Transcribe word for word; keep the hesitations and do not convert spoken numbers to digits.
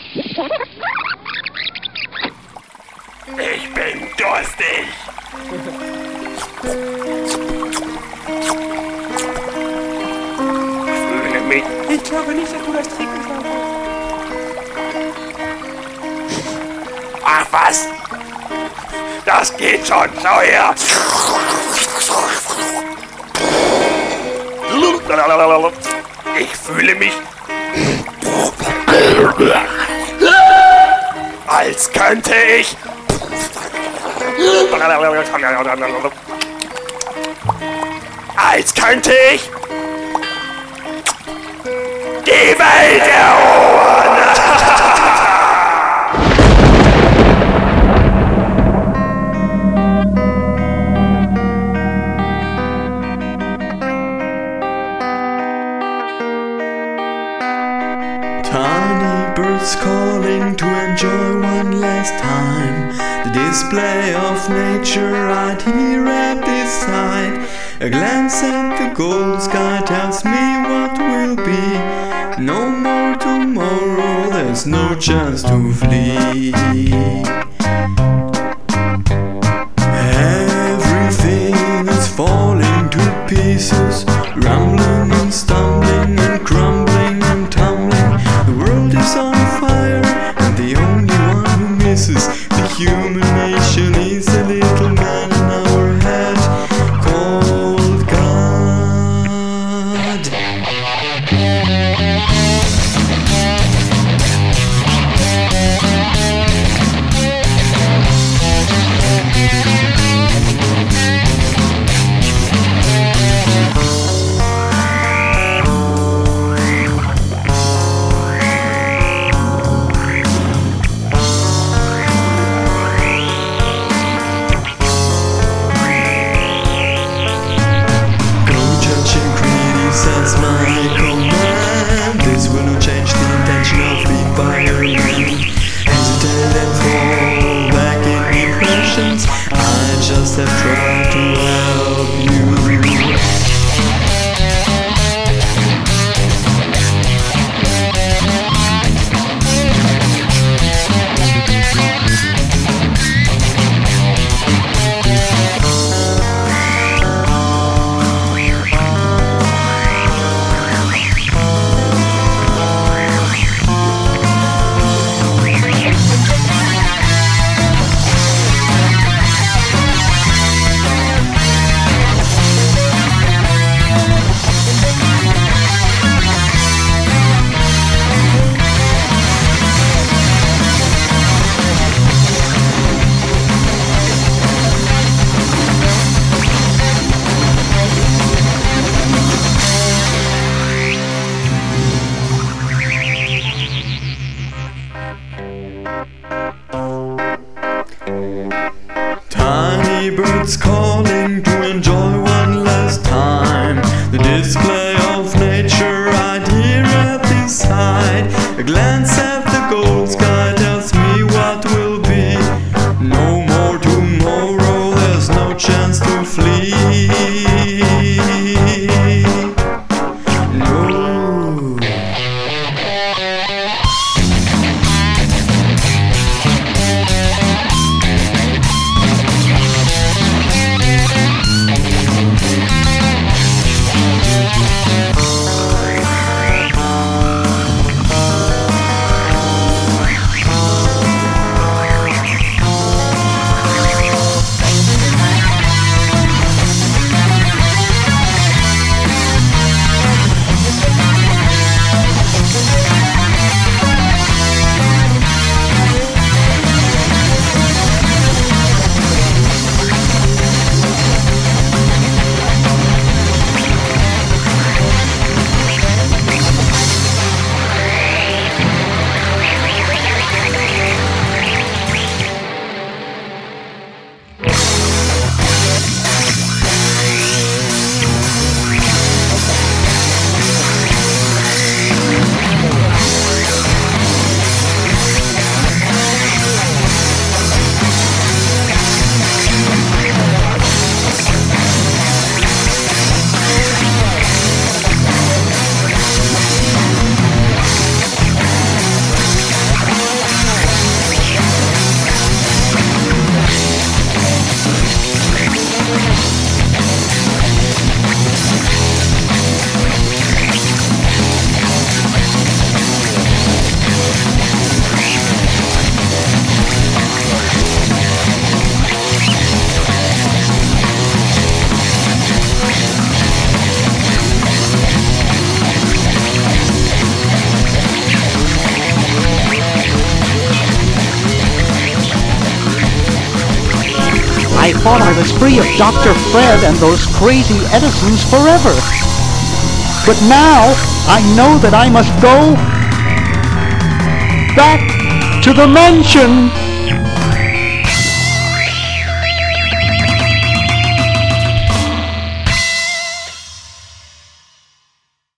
Ich bin durstig. Fühle mich. Ich glaube nicht, dass du das trinken sollst. Ach was? Das geht schon. Schau her. Ich fühle mich, als könnte ich als könnte ich die Welt erobern. Tiny birds calling to enjoy one last time the display of nature right here at this side. A glance at the gold sky tells me what will be. No more tomorrow, there's no chance to flee. Everything is falling to pieces, rumbling and stumbling and crumbling and tumbling. The world is on fire, and the only one who misses the human nation is a little man in our head called God. I thought I was free of Doctor Fred and those crazy Edisons forever. But now, I know that I must go back to the mansion.